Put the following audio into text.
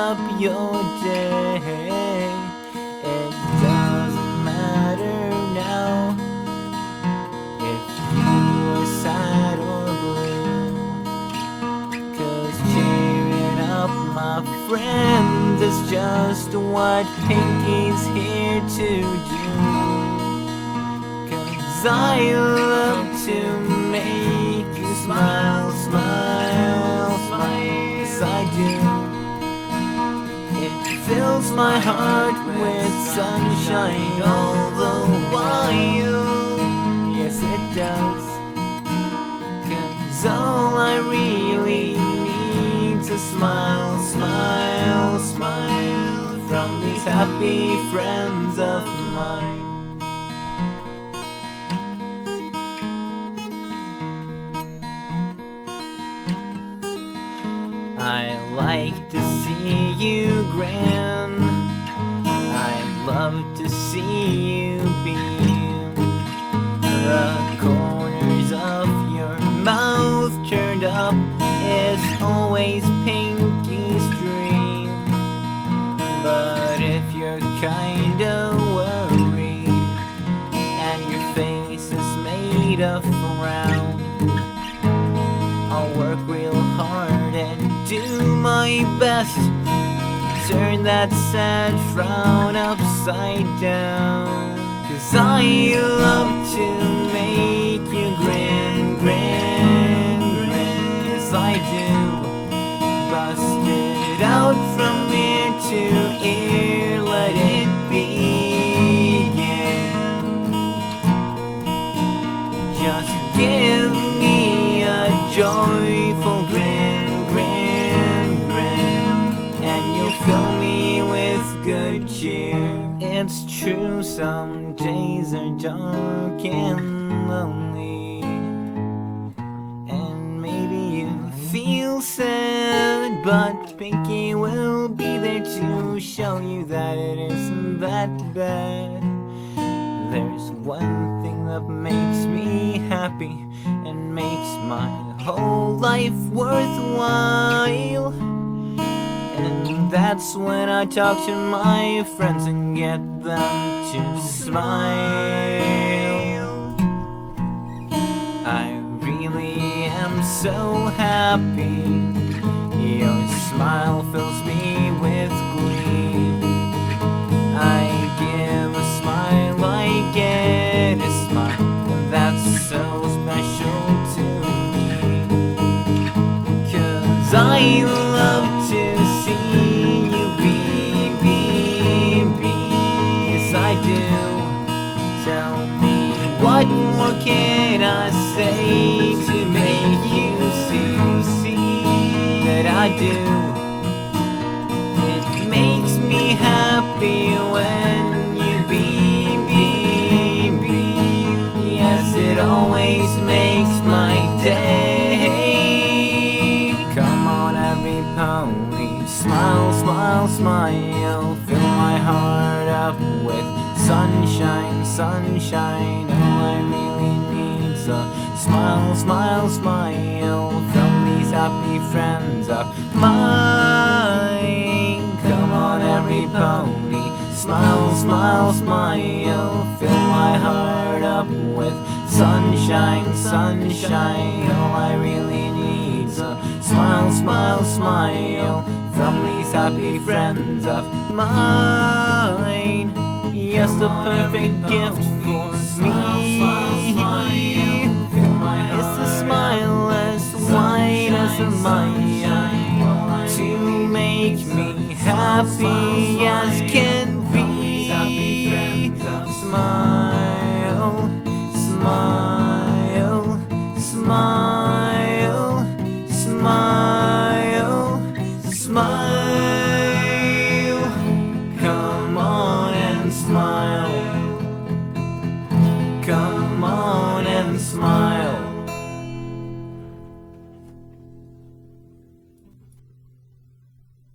up your day. It doesn't matter now if you are sad or blue, 'cause cheering up my friends is just what Pinky's here to do. 'Cause I love to make you smile, smile, smile, yes I do. It fills my heart with sunshine all the while, yes it does. 'Cause all I really need's a smile, smile, smile from these happy friends of mine. I like to see you grin, I love to see you beam. The corners of your mouth turned up is always Pinky's dream. But if you're kinda worried and your face is made of frown, I'll work real hard and do my best, turn that sad frown upside down. 'Cause I love to make you grin, grin, grin, yes I do. Bust it out from ear to ear, let it begin. Just give me a joyful grin, grin, grin, and you'll fill me with good cheer. It's true, some days are dark and lonely, and maybe you feel sad, but Pinky will be there to show you that it isn't that bad. There's one thing that makes me happy and makes my whole life worthwhile, and that's when I talk to my friends and get them to smile. I really am so happy, your smile fills me with glee. I give a smile, I get a smile, and that's so special to me. 'Cause I love to see you beam, beam, beam, yes I do. Tell me, what more can I say to make you see that I do? It makes me happy when you beam, beam, beam, yes it always makes my day. Come on every pony, smile, smile, smile, fill my heart up with sunshine, sunshine. All I really need's a smile, smile, smile from these happy friends of mine. Come on every pony, smile, smile, smile, fill my heart up with sunshine, sunshine. All I really need's a smile, smile, smile from these happy friends of mine. Yes, the perfect gift for me is a smile as white as a mile, to make me happy as can be. Smile, smile, smile, smile, smile. Come on and smile. Come on and smile.